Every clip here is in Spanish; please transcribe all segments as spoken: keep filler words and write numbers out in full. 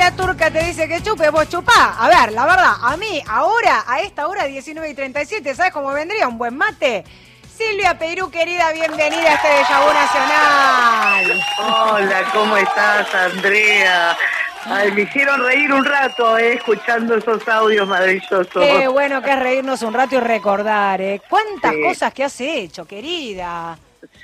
la turca te dice que chupe, vos chupá. A ver, la verdad, a mí, ahora, a esta hora, diecinueve y treinta y siete, ¿sabes cómo vendría un buen mate? Silvia Peirú, querida, bienvenida a este Déjà Vu Nacional. Hola, ¿cómo estás, Andrea? Ay, me hicieron reír un rato, eh, escuchando esos audios maravillosos. Qué bueno que es reírnos un rato y recordar, ¿eh? ¿Cuántas Sí. cosas que has hecho, querida?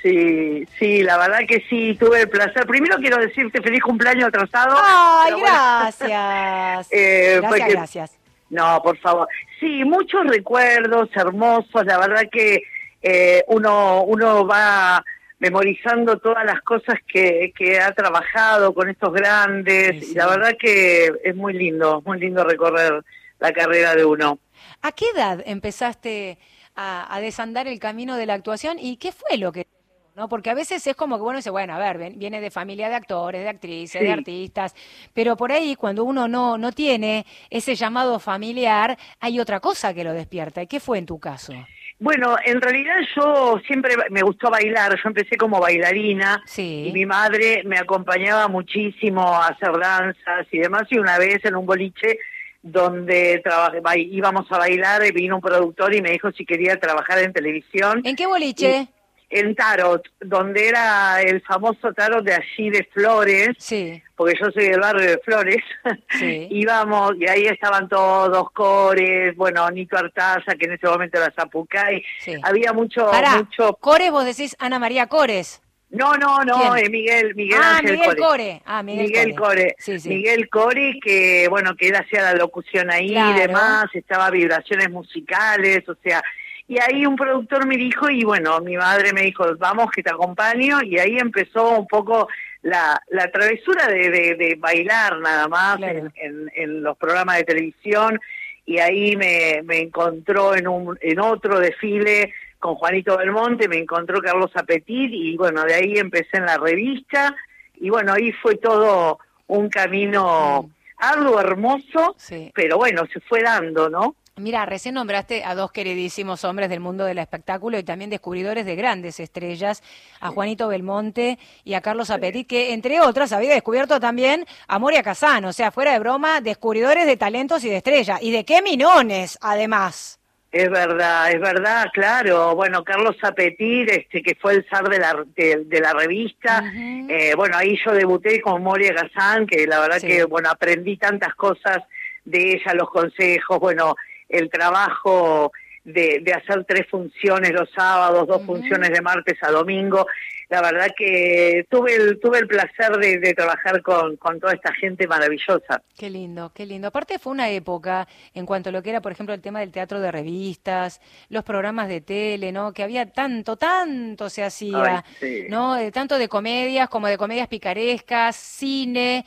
Sí, sí, la verdad que sí, tuve el placer. Primero quiero decirte feliz cumpleaños atrasado. Ay, Bueno, gracias. eh, gracias, porque, gracias. No, por favor. Sí, muchos recuerdos hermosos. La verdad que eh, uno, uno va memorizando todas las cosas que, que ha trabajado con estos grandes. Sí, sí. Y la verdad que es muy lindo, muy lindo recorrer la carrera de uno. ¿A qué edad empezaste a, a desandar el camino de la actuación y qué fue lo que... ¿no? Porque a veces es como que uno dice, bueno, a ver, ven- viene de familia de actores, de actrices, de Sí. artistas, pero por ahí cuando uno no, no tiene ese llamado familiar, hay otra cosa que lo despierta. ¿Y qué fue en tu caso? Bueno, en realidad yo siempre me gustó bailar, yo empecé como bailarina Sí. y mi madre me acompañaba muchísimo a hacer danzas y demás, y una vez en un boliche donde traba- ba- íbamos a bailar, y vino un productor y me dijo si quería trabajar en televisión. ¿En qué boliche? Y en Tarot, donde era el famoso Tarot de allí de Flores, Sí, porque yo soy del barrio de Flores, sí. íbamos, y ahí estaban todos, Cores, bueno, Nito Artaza, que en ese momento era Zapucay, Sí. había mucho, Pará, mucho... Cores, vos decís Ana María Cores. No, no, no, ¿Quién? eh, Miguel, Miguel Ah, Ángel Miguel Core. Core. Ah, Miguel, Miguel Core. Core, Sí, sí. Miguel Core, que bueno, que él hacía la locución ahí Claro. y demás, estaba vibraciones musicales, o sea, y ahí un productor me dijo, y bueno, mi madre me dijo, vamos que te acompaño, y ahí empezó un poco la, la travesura de, de, de bailar nada más, Claro. en, en, en los programas de televisión, y ahí me, me encontró en, un, en otro desfile con Juanito Belmonte, me encontró Carlos Apetit, y bueno, de ahí empecé en la revista, y bueno, ahí fue todo un camino Mm. arduo, hermoso, Sí. pero bueno, se fue dando, ¿no? Mira, recién nombraste a dos queridísimos hombres del mundo del espectáculo y también descubridores de grandes estrellas, a Juanito Belmonte y a Carlos Apetit, que entre otras había descubierto también a Moria Kazan, o sea, fuera de broma, descubridores de talentos y de estrellas. ¿Y de qué minones, además? Es verdad, es verdad, claro. Bueno, Carlos Apetit, este, que fue el zar de la, de, de la revista, Ujú. eh, bueno, ahí yo debuté con Moria Kazan, que la verdad Sí. que, bueno, aprendí tantas cosas de ella, los consejos, bueno, el trabajo de, de hacer tres funciones los sábados, dos Ujú. funciones de martes a domingo. La verdad que tuve el, tuve el placer de, de trabajar con, con toda esta gente maravillosa. Qué lindo, qué lindo. Aparte fue una época en cuanto a lo que era, por ejemplo, el tema del teatro de revistas, los programas de tele, ¿no? Que había tanto, tanto se hacía, Ay, sí. ¿no? Eh, tanto de comedias como de comedias picarescas, cine,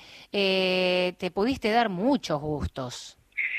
eh, te pudiste dar muchos gustos.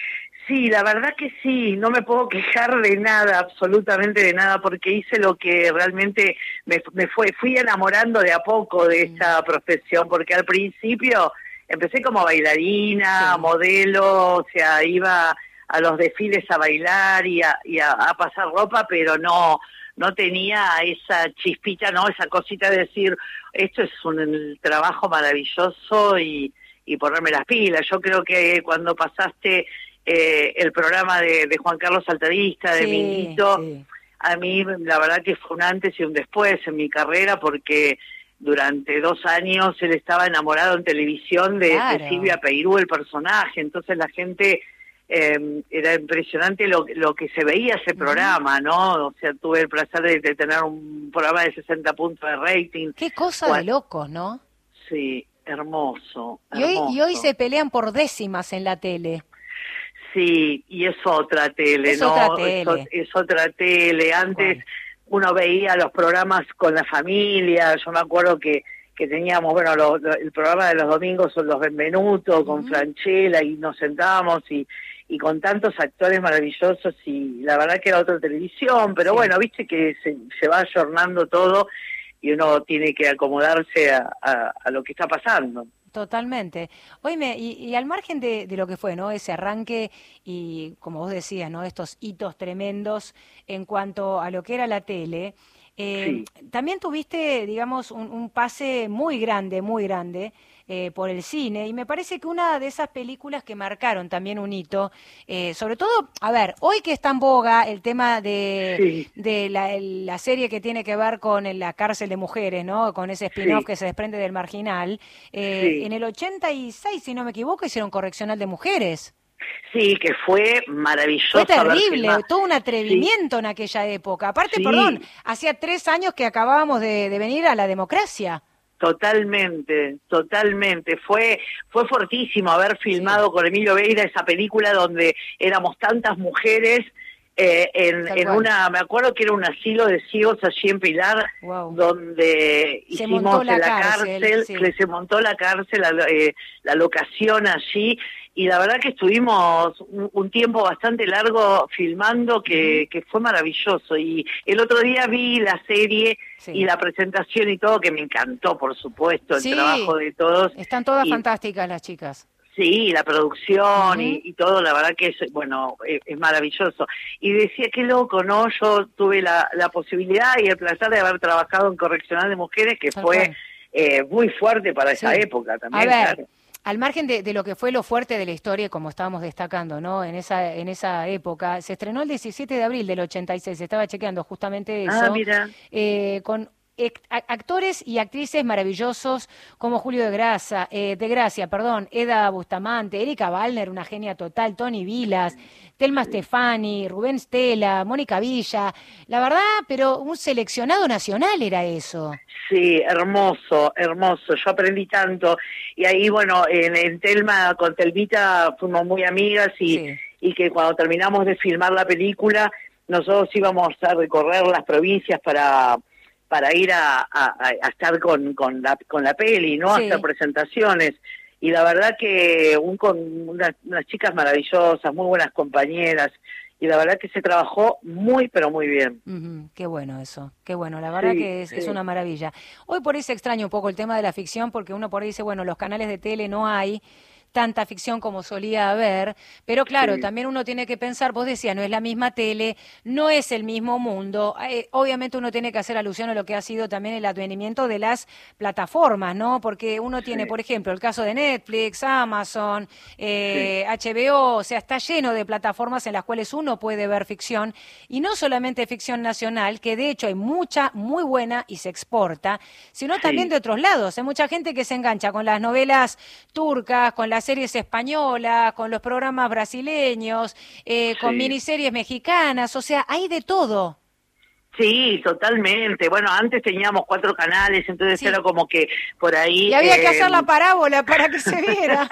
Sí, la verdad que sí, no me puedo quejar de nada, absolutamente de nada, porque hice lo que realmente me, me fue, fui enamorando de a poco de esta profesión, porque al principio empecé como bailarina, Sí. modelo, o sea, iba a los desfiles a bailar y a, y a, a pasar ropa, pero no, no tenía esa chispita, no, esa cosita de decir, esto es un trabajo maravilloso y, y ponerme las pilas. Yo creo que cuando pasaste Eh, el programa de, de Juan Carlos Altavista, de Sí, Minguito, sí. a mí la verdad que fue un antes y un después en mi carrera, porque durante dos años él estaba enamorado en televisión de, Claro. de Silvia Peirú, el personaje, entonces la gente, eh, era impresionante lo, lo que se veía ese programa, ¿no? O sea, tuve el placer de, de tener un programa de sesenta puntos de rating. Qué cosa Cual- de locos, ¿no? Sí, hermoso, Y hoy, hermoso. y hoy se pelean por décimas en la tele. Sí, y es otra tele, Es ¿no? otra Es, o- tele. es otra tele. Antes cual. uno veía los programas con la familia. Yo me acuerdo que, que teníamos, bueno, lo- lo- el programa de los domingos son los Benvenuto, con Ujú. Franchella, y nos sentábamos y, y con tantos actores maravillosos, y la verdad que era otra televisión. Pero Sí. bueno, viste que se, se va ayornando todo y uno tiene que acomodarse a, a, a lo que está pasando. Totalmente. Oíme, y, y al margen de, de lo que fue, ¿no? Ese arranque y, como vos decías, ¿no? Estos hitos tremendos en cuanto a lo que era la tele, eh, Sí. también tuviste, digamos, un, un pase muy grande, muy grande eh, por el cine, y me parece que una de esas películas que marcaron también un hito, eh, sobre todo, a ver, hoy que está en boga el tema de, Sí, de la, el- la serie que tiene que ver con la cárcel de mujeres, ¿no? Con ese spin-off sí, que se desprende del Marginal, eh, sí. en el ochenta y seis, si no me equivoco, hicieron Correccional de Mujeres. Sí, que fue Fue maravilloso haber filmado. terrible, todo un Sí, atrevimiento en aquella época. Aparte, perdón, sí, hacía tres años que acabábamos de, de venir a la democracia. totalmente, totalmente. Fue, fue fortísimo haber Sí, filmado con Emilio Beira esa película donde éramos tantas mujeres eh, en, tal en cual. una, me acuerdo que era un asilo de ciegos allí en Pilar, Wow. donde Se montó hicimos la en la cárcel, cárcel, sí. que se montó la cárcel, la, eh, la locación allí, y la verdad que estuvimos un, un tiempo bastante largo filmando Ujú. que, que fue maravilloso. Y el otro día vi la serie y Sí. la presentación y todo, que me encantó, por supuesto, el trabajo Sí, de todos. están todas Y fantásticas las chicas. sí, la producción y, Ujú. y todo, la verdad que es, bueno, es, es maravilloso. Y decía, qué loco, ¿no? Yo tuve la, la posibilidad y el placer de haber trabajado en Correccional de Mujeres, que Tal fue cual. eh, muy fuerte para esa Sí. época A también, ver, claro. al margen de, de lo que fue lo fuerte de la historia, como estábamos destacando, ¿no? En esa, en esa época, se estrenó el diecisiete de abril del ochenta y seis, estaba chequeando justamente Ah, eso, mira, eh, con ec- a- actores y actrices maravillosos como Julio de Gracia, eh, de Gracia, perdón, Eda Bustamante, Erika Balner, una genia total, Tony Vilas, Telma sí. Stefani, Rubén Stella, Mónica Villa, la verdad, pero un seleccionado nacional era eso. Sí, hermoso, hermoso. Yo aprendí tanto. Y ahí, bueno, en, en Telma, con Telvita fuimos muy amigas y, Sí. y que cuando terminamos de filmar la película, nosotros íbamos a recorrer las provincias para para ir a, a, a estar con, con, la, con la peli, ¿no? A hacer Sí. presentaciones. Y la verdad que un, con unas, unas chicas maravillosas, muy buenas compañeras, y la verdad que se trabajó muy, pero muy bien. Ujú, qué bueno eso, qué bueno, la verdad Sí, que es, es sí, una maravilla. Hoy por ahí se extraña un poco el tema de la ficción porque uno por ahí dice, bueno, los canales de tele no hay tanta ficción como solía haber, pero claro, sí, también uno tiene que pensar, vos decías, no es la misma tele, no es el mismo mundo, eh, obviamente uno tiene que hacer alusión a lo que ha sido también el advenimiento de las plataformas, ¿no? Porque uno tiene, sí, por ejemplo, el caso de Netflix, Amazon, sí. eh, H B O, o sea, está lleno de plataformas en las cuales uno puede ver ficción y no solamente ficción nacional, que de hecho hay mucha, muy buena y se exporta, sino también de Sí, otros lados. Hay mucha gente que se engancha con las novelas turcas, con las series españolas, con los programas brasileños, eh, con sí. miniseries mexicanas, o sea, hay de todo. Sí, totalmente. Bueno, antes teníamos cuatro canales, entonces Sí, era como que por y ahí... había que Eh... hacer la parábola para que se viera.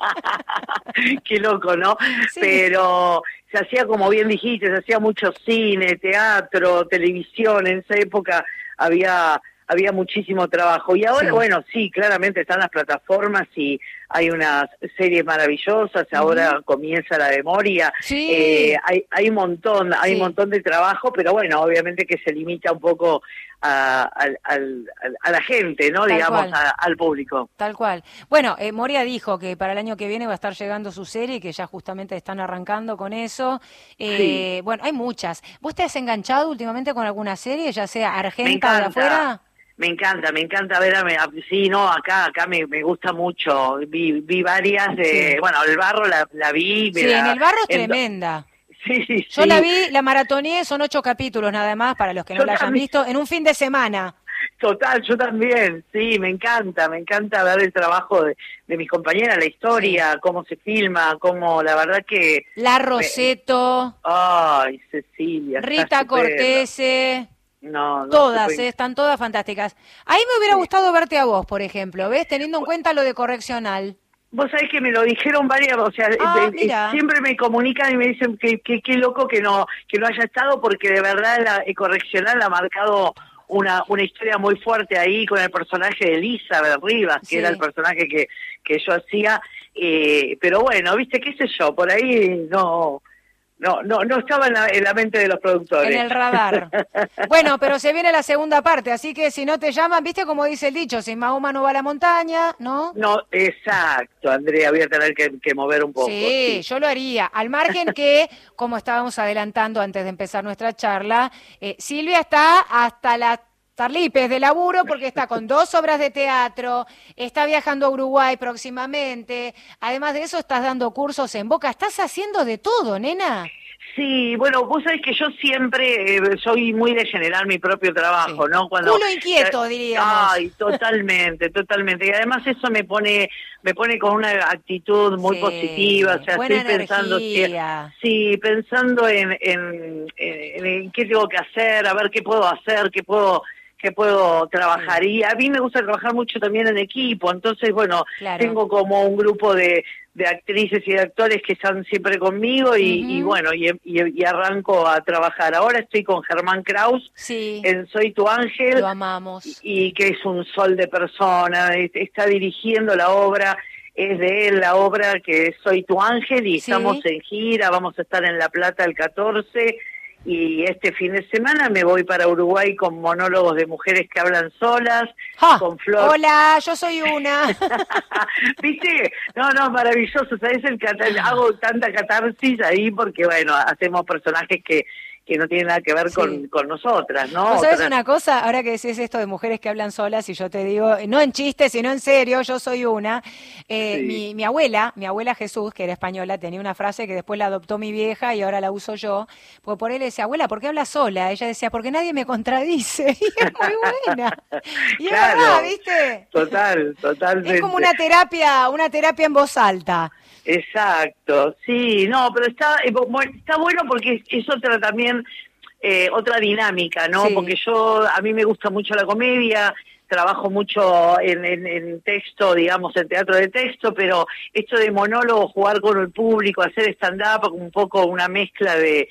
Qué loco, ¿no? Sí, Pero se hacía, como bien dijiste, se hacía mucho cine, teatro, televisión. En esa época había había muchísimo trabajo. Y ahora, sí. bueno, sí, claramente están las plataformas y hay unas series maravillosas. Ujú. Ahora comienza la memoria. Eh, Sí, hay, hay un montón, hay un sí, montón de trabajo, pero bueno, obviamente que se limita un poco a, al- al- al- a la gente, ¿no? tal Digamos, cual. a- al público. Tal cual. Bueno, eh, Moria dijo que para el año que viene va a estar llegando su serie, que ya justamente están arrancando con eso. Sí, Eh, bueno, hay muchas. ¿Vos te has enganchado últimamente con alguna serie, ya sea me argenta o de encanta. afuera? Me encanta, me encanta ver, a, a- sí, no, acá, acá me, me gusta mucho. Vi, vi varias de, Sí. bueno, El Barro la, la vi, me Sí, en la, el barro es en do- tremenda. sí, sí, Yo la sí. vi, la maratoneé, son ocho capítulos nada más, para los que no Yo la hayan también, visto, en un fin de semana. total, yo también, sí, me encanta, me encanta ver el trabajo de, de mis compañeras, la Sí. historia, cómo se filma, cómo, la verdad que, La me- Rosetto, ay, Cecilia, está Rita estupenda. Cortese, No, no se todas, puede. eh, están todas fantásticas. Ahí me hubiera Sí. gustado verte a vos, por ejemplo, ¿ves? Teniendo en cuenta lo de correccional. Vos sabés que me lo dijeron varias, o sea, de- Ah, de- mira. siempre me comunican y me dicen que que- qué loco que no que no haya estado porque de verdad la eh, Correccional ha marcado una una historia muy fuerte ahí con el personaje de Elizabeth Rivas, que era el Sí, personaje que que yo hacía, eh, pero bueno, viste, qué sé yo, por ahí no no no no estaba en la, en la mente de los en productores. el radar. Bueno, pero se viene la segunda parte, así que si no te llaman, viste como dice el dicho, si Mahoma no va a la montaña, ¿no? No, exacto, Andrea, voy a tener que, que mover un poco, Sí, sí. yo lo haría. Al margen que, como estábamos adelantando antes de empezar nuestra charla, eh, Silvia está hasta la Tarlipes de laburo porque está con dos obras de teatro, está viajando a Uruguay próximamente, además de eso estás dando cursos en Boca, estás haciendo de todo, nena. Sí, bueno, vos sabés que yo siempre eh, soy muy de generar mi propio trabajo, Sí. ¿no? Cuando Culo inquieto, diríamos. Ay, totalmente, totalmente. Y además eso me pone me pone con una actitud muy Sí, positiva, o sea, buena estoy pensando que, energía. sí, pensando en, en, en, en qué tengo que hacer, a ver qué puedo hacer, qué puedo que puedo trabajar. Sí. Y a mí me gusta trabajar mucho también en equipo, entonces, bueno, Claro. tengo como un grupo de, de actrices y de actores que están siempre conmigo y, Ujú. y bueno, y, y, y arranco a trabajar. Ahora estoy con Germán Kraus Sí, en Soy tu Ángel, lo amamos. y, y que es un sol de persona, es- está dirigiendo la obra, es de él la obra que es Soy tu Ángel, y Sí. estamos en gira, vamos a estar en La Plata el catorce, y este fin de semana me voy para Uruguay con monólogos de mujeres que hablan solas, ¡Ja! con Flor. Hola, yo soy una. ¿Viste? No, no, maravilloso, ¿sabes? El cata- hago tanta catarsis ahí porque, bueno, hacemos personajes que, que no tienen nada que ver Sí. con, con nosotras, ¿no? ¿Vos sabés Otras- una cosa? Ahora que decís esto de mujeres que hablan solas, y yo te digo, no en chiste, sino en serio, yo soy una. Eh, Sí. mi, mi abuela, mi abuela Jesús, que era española, tenía una frase que después la adoptó mi vieja y ahora la uso yo. Porque por él le decía, abuela, ¿por qué hablas sola? Ella decía, porque nadie me contradice. Y es muy buena. Y Claro. es verdad, ¿viste? Total, totalmente. Es como una terapia, una terapia en voz alta. Exacto, sí, no, pero está, eh, bu- está bueno porque es, es otra también, eh, otra dinámica, ¿no? Sí. Porque yo, a mí me gusta mucho la comedia, trabajo mucho en, en, en texto, digamos, en teatro de texto, pero esto de monólogo, jugar con el público, hacer stand-up, un poco una mezcla de,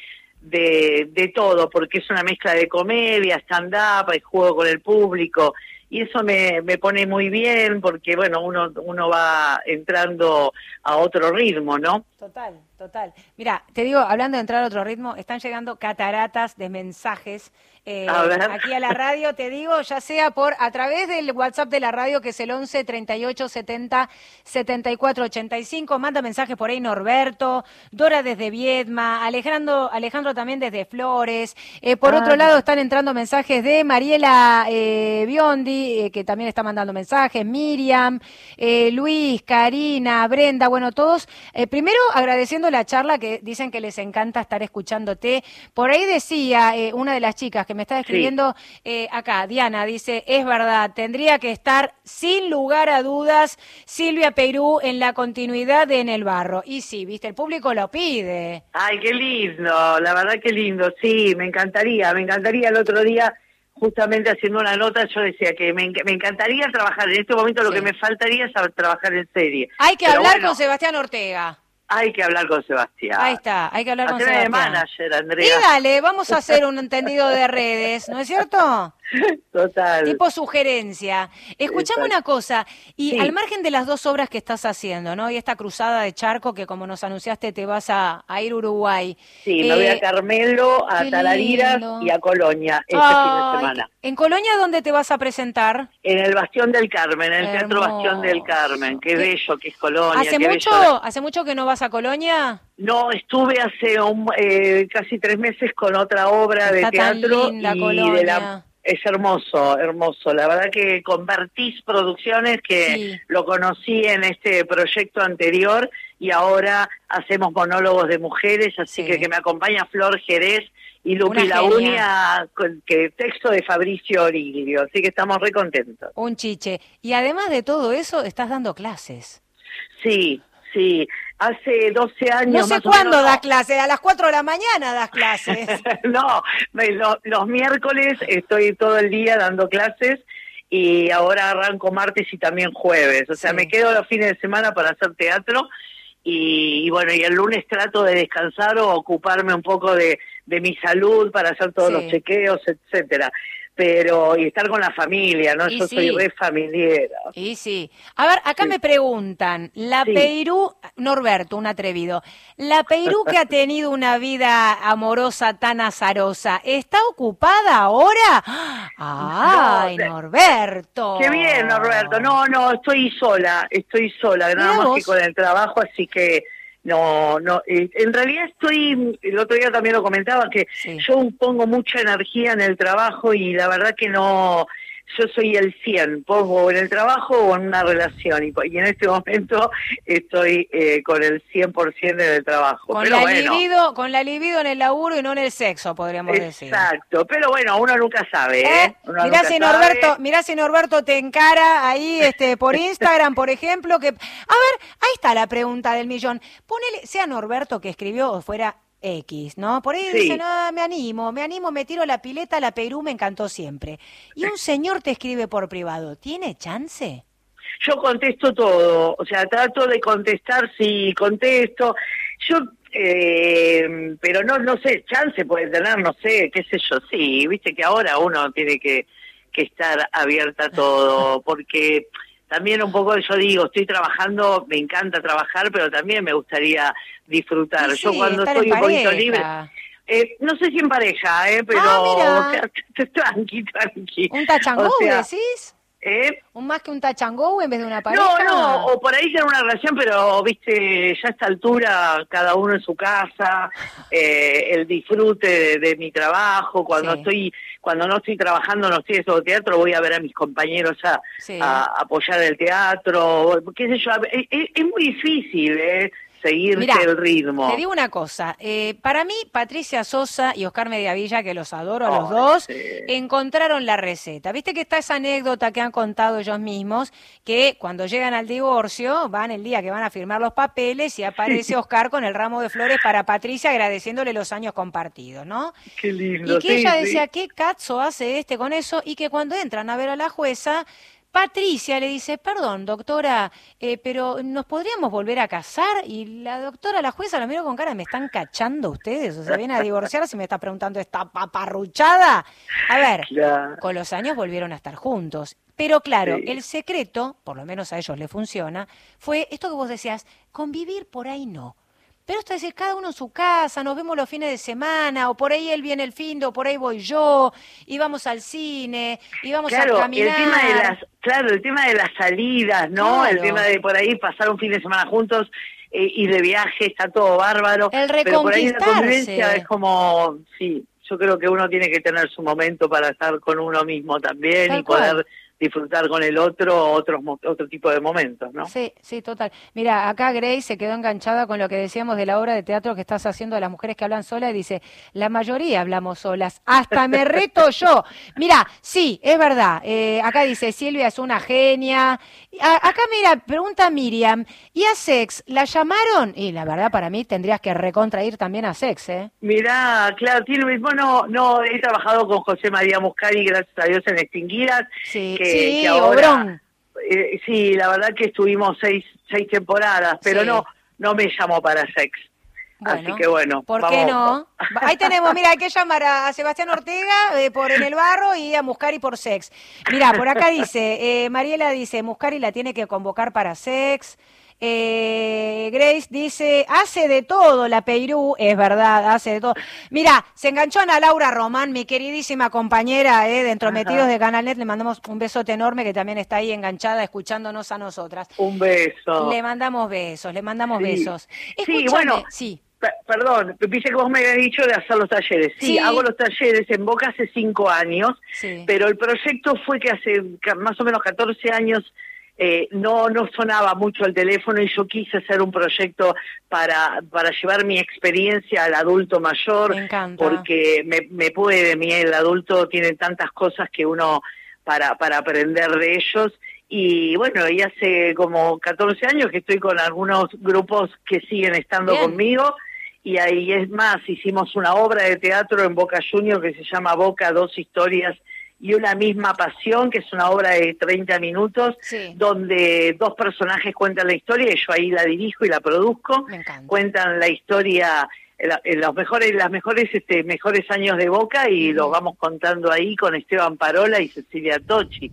de, de todo, porque es una mezcla de comedia, stand-up, y juego con el público, y eso me, me pone muy bien porque, bueno, uno, uno va entrando a otro ritmo, ¿no? Total, total. Mira, te digo, hablando de entrar a otro ritmo, están llegando cataratas de mensajes eh, A ver. aquí a la radio, te digo, ya sea por a través del WhatsApp de la radio, que es el once treinta y ocho setenta setenta y cuatro ochenta y cinco, manda mensajes por ahí Norberto, Dora desde Viedma, Alejandro, Alejandro también desde Flores, eh, por Ah, otro lado están entrando mensajes de Mariela eh, Biondi, eh, que también está mandando mensajes, Miriam, eh, Luis, Karina, Brenda, bueno, todos, eh, primero agradeciendo la charla, que dicen que les encanta estar escuchándote. Por ahí decía eh, una de las chicas que me está escribiendo eh, acá, Diana, dice, es verdad, tendría que estar sin lugar a dudas Silvia Peirú en la continuidad de En el Barro. Y sí, viste, el público lo pide. Ay, qué lindo, la verdad que lindo, sí, me encantaría, me encantaría. El otro día, justamente haciendo una nota, yo decía que me, enc- me encantaría trabajar, en este momento lo Sí. que me faltaría es saber trabajar en serie. Hay que Pero hablar bueno, con Sebastián Ortega. hay que hablar con Sebastián. Ahí está, hay que hablar con Haceme de Sebastián. manager, Y Andrea. dale, vamos a hacer un entendido de redes, ¿no es cierto? Total. Tipo sugerencia. Escuchame Exacto. una cosa, y Sí. al margen de las dos obras que estás haciendo, ¿no? Y esta cruzada de charco que, como nos anunciaste, te vas a, a ir a Uruguay. Sí, me voy Eh, a Carmelo, a qué Talariras lindo. y a Colonia este fin de Ay, semana. ¿en Colonia dónde te vas a presentar? En el Bastión del Carmen, en el Teatro Hermoso. Bastión del Carmen. Qué ¿Qué- bello que es Colonia. ¿Hace qué mucho, bello. hace mucho que no vas a Colonia? No, estuve hace un, eh, casi tres meses con otra obra Está de tan teatro linda y Colonia. de la es hermoso, hermoso. La verdad que con Vertiz Producciones, que Sí. lo conocí en este proyecto anterior, y ahora hacemos monólogos de mujeres, así Sí. que que me acompaña Flor Jerez y Lupi Una Launia, con- que texto de Fabricio Origlio, así que estamos re contentos. Un chiche. Y además de todo eso, estás dando clases. Sí, sí. Hace doce años No sé más o cuándo menos, das no. clases, a las cuatro de la mañana das clases. No, me- lo- los miércoles estoy todo el día dando clases y ahora arranco martes y también jueves. O sea, Sí. me quedo los fines de semana para hacer teatro y, y bueno, y el lunes trato de descansar o ocuparme un poco de, de mi salud para hacer todos Sí. los chequeos, etcétera. Pero, y estar con la familia, ¿no? Y Yo sí. soy re familiera. Y sí. A ver, acá Sí. me preguntan, la Sí. Peirú, Norberto, un atrevido, la Peirú que ha tenido una vida amorosa tan azarosa, ¿está ocupada ahora? ¡Ay, No, de- Norberto! Qué bien, Norberto. No, no, estoy sola, estoy sola, nada Mirá más vos. que con el trabajo, así que no, no, eh, en realidad estoy, el otro día también lo comentaba, que Sí. yo pongo mucha energía en el trabajo y la verdad que no, yo soy el cien, pongo en el trabajo o en una relación, y, y en este momento estoy eh, con el cien por ciento en el trabajo. Con pero la bueno, libido, con la libido en el laburo y no en el sexo, podríamos decir. exacto, pero bueno, uno nunca sabe, ¿eh? ¿Eh? Uno Mirá nunca si sabe. Norberto, mirá si Norberto te encara ahí este por Instagram, por ejemplo, que a ver, ahí está la pregunta del millón. Ponele, sea Norberto que escribió o fuera X, ¿no? Por ahí Sí. dice, no, me animo, me animo, me tiro la pileta, la Perú me encantó siempre. Y un señor te escribe por privado, ¿tiene chance? Yo contesto todo, o sea, trato de contestar, sí, contesto. Yo, eh, pero no, no sé, chance puede tener, no sé, qué sé yo, sí, viste que ahora uno tiene que, que estar abierta a todo, porque también un poco yo digo, estoy trabajando, me encanta trabajar, pero también me gustaría disfrutar. Y Yo sí, cuando estar estoy en un poquito pareja. libre, eh, no sé si en pareja, eh, pero Ah, mira. o sea, tranqui, tranqui. ¿Un tachangó, O sea, decís? ¿eh? ¿Un más que un tachangó en vez de una pareja? No, no, o por ahí ya en una relación, pero viste, ya a esta altura, cada uno en su casa, eh, el disfrute de, de mi trabajo, cuando Sí. estoy, cuando no estoy trabajando, no estoy haciendo teatro, voy a ver a mis compañeros a, Sí. a apoyar el teatro, qué sé yo, es, es- es muy difícil, eh, seguirse Mirá, el ritmo. te digo una cosa, eh, para mí Patricia Sosa y Oscar Mediavilla, que los adoro a los Ay, dos, sí. encontraron la receta. Viste que está esa anécdota que han contado ellos mismos, que cuando llegan al divorcio, van el día que van a firmar los papeles y aparece Oscar con el ramo de flores para Patricia agradeciéndole los años compartidos, ¿no? Qué lindo. Y que sí, ella sí. decía, ¿qué cazzo hace este con eso? Y que cuando entran a ver a la jueza, Patricia le dice, perdón, doctora, eh, pero ¿nos podríamos volver a casar? Y la doctora, la jueza, la miró con cara, ¿me están cachando ustedes? O sea, viene a divorciarse y me está preguntando esta paparruchada. A ver, Claro. con los años volvieron a estar juntos. Pero claro, Sí. el secreto, por lo menos a ellos le funciona, fue esto que vos decías, convivir por ahí no. Pero esto es decir, cada uno en su casa, nos vemos los fines de semana, o por ahí él viene el fin de, o por ahí voy yo, y vamos al cine, y vamos Claro, a el caminar. tema de las, claro, el tema de las salidas, ¿no? Claro. El tema de por ahí pasar un fin de semana juntos eh, y de viaje, está todo bárbaro. El Pero por ahí la reconquistarse. convivencia es como, sí, yo creo que uno tiene que tener su momento para estar con uno mismo también Tal y poder cual. disfrutar con el otro otros mo- otro tipo de momentos, ¿no? Sí, sí, total. Mira, acá Grace se quedó enganchada con lo que decíamos de la obra de teatro que estás haciendo de las mujeres que hablan solas y dice, la mayoría hablamos solas, hasta me reto yo. Mira, sí, es verdad. Eh, acá dice, Silvia es una genia. A- acá mira, pregunta Miriam, ¿y a Sex la llamaron? Y la verdad para mí tendrías que recontrair también a Sex, ¿eh? Mirá, claro, tiene lo mismo, no, no, he trabajado con José María Muscari, gracias a Dios, en Extinguidas, Sí, que, sí, que ahora, Obrón. eh, sí, la verdad que estuvimos seis, seis temporadas, pero Sí. no, no me llamó para Sex. Bueno, Así que bueno, ¿por vamos. qué no? Ahí tenemos, mira, hay que llamar a Sebastián Ortega eh, por En el Barro y a Muscari por Sex. Mira, por acá dice, eh, Mariela dice, Muscari la tiene que convocar para Sex. Eh, Grace dice, hace de todo la Peirú, es verdad, hace de todo. Mira, se enganchó Ana Laura Román, mi queridísima compañera eh, de Entrometidos Ajá. de Canal Net, le mandamos un besote enorme que también está ahí enganchada escuchándonos a nosotras. Un beso. Le mandamos besos, le mandamos Sí. besos. Sí, Escúchame, bueno, sí. P- Perdón, viste que vos me habías dicho de hacer los talleres. Sí, Sí. hago los talleres en Boca hace cinco años, Sí. pero el proyecto fue que hace ca- más o menos catorce años eh, no no sonaba mucho el teléfono y yo quise hacer un proyecto para para llevar mi experiencia al adulto mayor, Me encanta. porque me, me puede, mi el adulto tiene tantas cosas que uno para para aprender de ellos. Y bueno, y hace como catorce años que estoy con algunos grupos que siguen estando Bien. conmigo, y ahí es más, hicimos una obra de teatro en Boca Junior que se llama Boca, dos historias y una misma pasión, que es una obra de treinta minutos, Sí. donde dos personajes cuentan la historia y yo ahí la dirijo y la produzco. Me encanta. Cuentan la historia, en la- en los mejores, las mejores, este, mejores años de Boca, y los vamos contando ahí con Esteban Parola y Cecilia Tocci.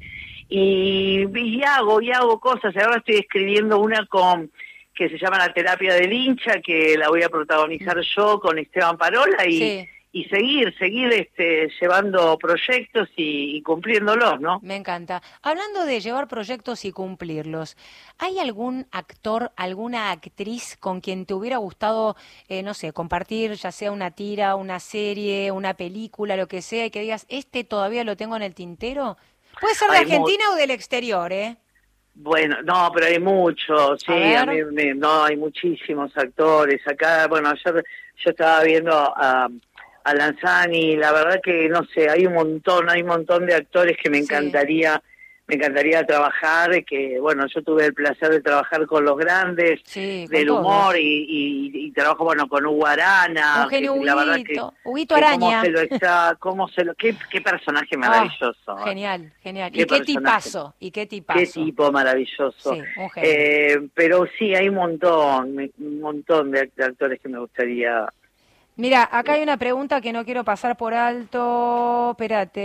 Y, y hago, y hago cosas. Ahora estoy escribiendo una con que se llama La terapia del hincha, que la voy a protagonizar yo con Esteban Parola, y, Sí. y seguir, seguir este, llevando proyectos y, y cumpliéndolos, ¿no? Me encanta. Hablando de llevar proyectos y cumplirlos, ¿hay algún actor, alguna actriz con quien te hubiera gustado, eh, no sé, compartir ya sea una tira, una serie, una película, lo que sea, y que digas, este todavía lo tengo en el tintero? Puede ser de Hay Argentina mu- o del exterior, ¿eh? Bueno, no, pero hay muchos, sí, A a ver. mí me- no, hay muchísimos actores acá. Bueno, ayer yo estaba viendo a, a Lanzani, la verdad que, no sé, hay un montón, hay un montón de actores que me Sí. encantaría, me encantaría trabajar, que, bueno, yo tuve el placer de trabajar con los grandes Sí, con del todos. humor y, y, y trabajo, bueno, con Hugo Arana, Un genio que la verdad que, Huguito, Huguito que cómo Araña. se lo está, cómo se lo, qué, qué personaje Ah, maravilloso. ¿eh? genial, genial. Qué ¿Y qué personaje. tipazo? ¿Y qué Qué tipazo? tipo maravilloso. Sí, un genio. Eh, pero sí, hay un montón, me- un montón de act- de actores que me gustaría. Mira, acá hay una pregunta que no quiero pasar por alto. Espérate.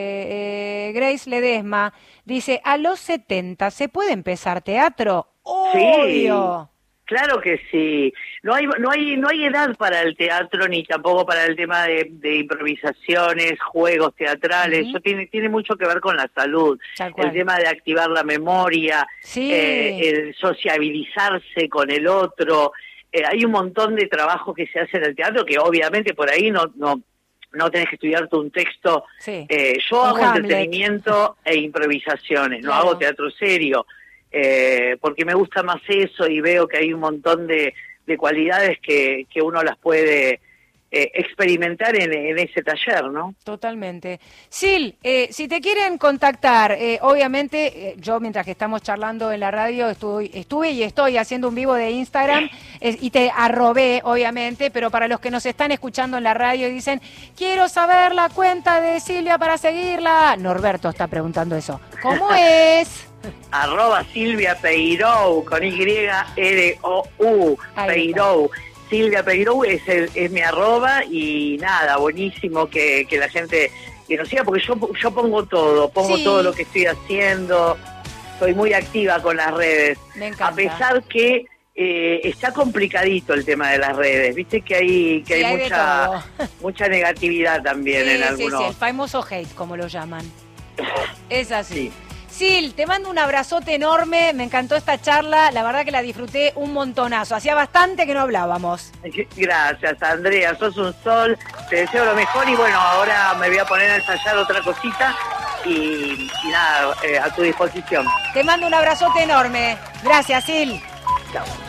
Eh, Grace Ledesma dice, a los setenta, ¿se puede empezar teatro? Sí, Obvio. claro que sí. No hay, no hay, no hay edad para el teatro ni tampoco para el tema de, de improvisaciones, juegos teatrales. Ujú. Eso tiene, tiene mucho que ver con la salud. Tal El cual. tema de activar la memoria, Sí. eh, el sociabilizarse con el otro. Eh, hay un montón de trabajo que se hace en el teatro que obviamente por ahí no, no, no tenés que estudiarte un texto. Sí. Eh, yo Un hago Hamlet. entretenimiento e improvisaciones, no Claro. hago teatro serio. Eh, porque me gusta más eso y veo que hay un montón de, de cualidades que, que uno las puede eh, experimentar en, en ese taller, ¿no? Totalmente. Sil, eh, si te quieren contactar, eh, obviamente, eh, yo mientras que estamos charlando en la radio estuve, estuve y estoy haciendo un vivo de Instagram eh, y te arrobé, obviamente, pero para los que nos están escuchando en la radio y dicen, quiero saber la cuenta de Silvia para seguirla, Norberto está preguntando eso. ¿Cómo es? Arroba Silvia Peirou, con Y R O U, Ahí Peirou. Silvia Peirou es, el, es mi arroba y nada, buenísimo que, que la gente que nos siga, porque yo, yo pongo todo, pongo Sí. todo lo que estoy haciendo, soy muy activa con las redes. Me encanta. A pesar que eh, está complicadito el tema de las redes, viste que hay que Sí, hay, hay de mucha todo. mucha negatividad también Sí, en sí, algunos. sí, el famoso hate, como lo llaman. Es así. Sí. Sil, te mando un abrazote enorme, me encantó esta charla, la verdad que la disfruté un montonazo, hacía bastante que no hablábamos. Gracias, Andrea, sos un sol, te deseo lo mejor y bueno, ahora me voy a poner a ensayar otra cosita y, y nada, eh, a tu disposición. Te mando un abrazote enorme. Gracias, Sil. Chao.